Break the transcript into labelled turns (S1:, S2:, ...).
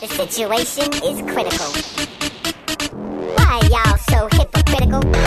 S1: The situation is critical. Why y'all so hypocritical?